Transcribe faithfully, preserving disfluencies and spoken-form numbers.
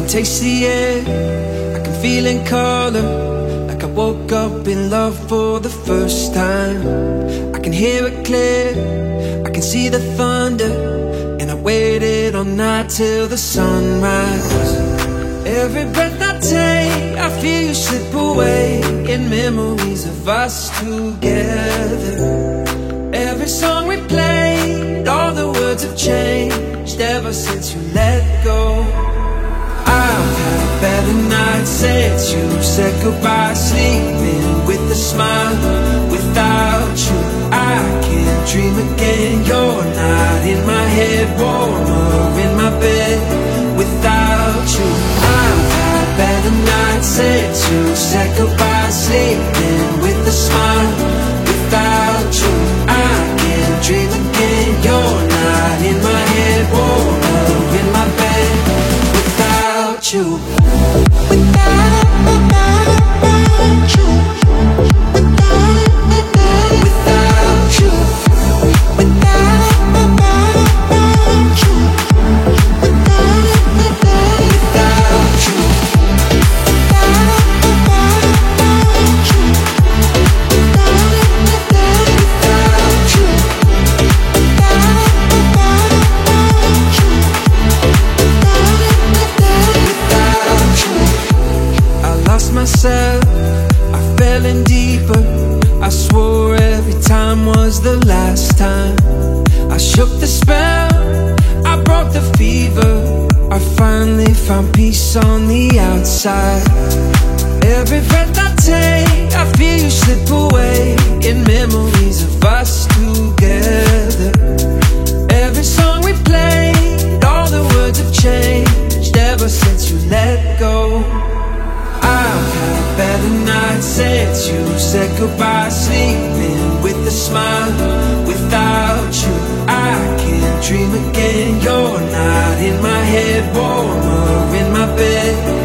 taste the air, I can feel in color, like I woke up in love for the first time. I can hear it clear, I can see the thunder, and I waited all night till the sunrise. Every breath I take, I feel you slip away in memories of us together. Every song we played, all the words have changed ever since you let go. I've had better nights since you said goodbye, sleeping with a smile. Without you, I can't dream again. You're not in my head, warmer in my bed. Without you, I've had better nights since you said goodbye, sleeping with a smile. Without you, I can't dream again. You're not in my head, warmer in my bed. Without you, without, without you, without, without you, without, without you, without you, myself, I fell in deeper. I swore every time was the last time. I shook the spell, I broke the fever. I finally found peace on the outside. Every breath I take, I feel you slip away in memories of us together. Every song we played, all the words have changed ever since you let go. I've had better nights since you said goodbye, sleeping with a smile. Without you, I can't dream again. You're not in my head, warmer in my bed.